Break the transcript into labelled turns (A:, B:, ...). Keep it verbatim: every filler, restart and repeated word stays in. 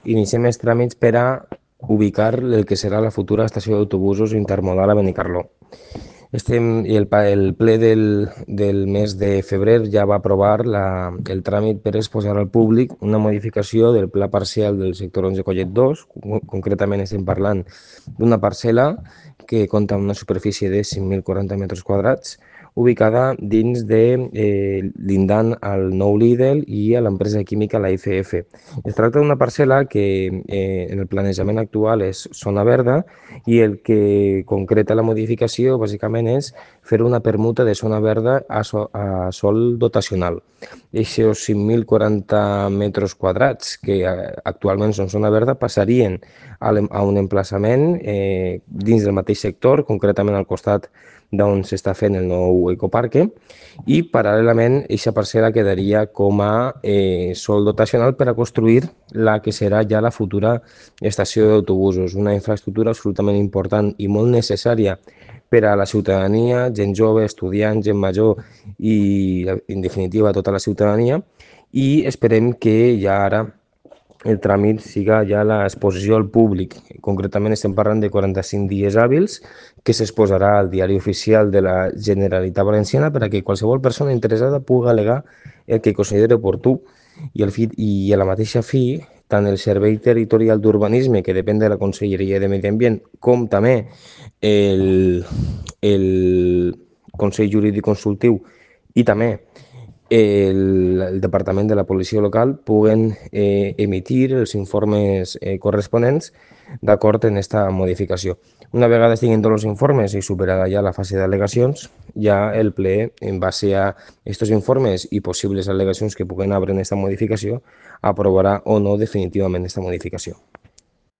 A: iniciem els tràmits per a ubicar el que serà la futura estació d'autobusos intermodal a Benicarló. Estem, i el, el ple del, del mes de febrer ja va aprovar la, el tràmit per exposar al públic una modificació del pla parcial del sector onze Collet dos. Concretament estem parlant d'una parcel·la que compta amb una superfície de cinc mil quaranta metres quadrats, ubicada dins de eh, lindant al nou Lidl i a l'empresa química la I C F. Es tracta d'una parcel·la que eh, en el planejament actual és zona verda i el que concreta la modificació bàsicament és fer una permuta de zona verda a, so, a sol dotacional. Aquests cinc mil quaranta metres quadrats que actualment són zona verda passarien a, a un emplaçament eh, dins del mateix sector, concretament al costat d'on s'està fent el nou ecoparque, i paral·lelament aquesta parcel·la quedaria com a eh, sol dotacional per a construir la que serà ja la futura estació d'autobusos, una infraestructura absolutament important i molt necessària per a la ciutadania, gent jove, estudiants, gent major i, en definitiva, tota la ciutadania, i esperem que ja ara el tràmit siga ja l'exposició al públic. Concretament estem parlant de quaranta-cinc dies hàbils que s'exposarà al diari oficial de la Generalitat Valenciana per a que qualsevol persona interessada pugui al·legar el que consideri oportú i, el fi, i a la mateixa fi tant el Servei Territorial d'Urbanisme, que depèn de la Conselleria de Medi Ambient, com també el, el Consell Jurídic Consultiu i també el, el Departament de la Policia Local puguen eh, emitir els informes eh, corresponents d'acord en aquesta modificació. Una vegada estiguin tots els informes i superada ja la fase d'al·legacions, ja el ple, en base a aquests informes i possibles al·legacions que puguen haver en aquesta modificació, aprovarà o no definitivament aquesta modificació.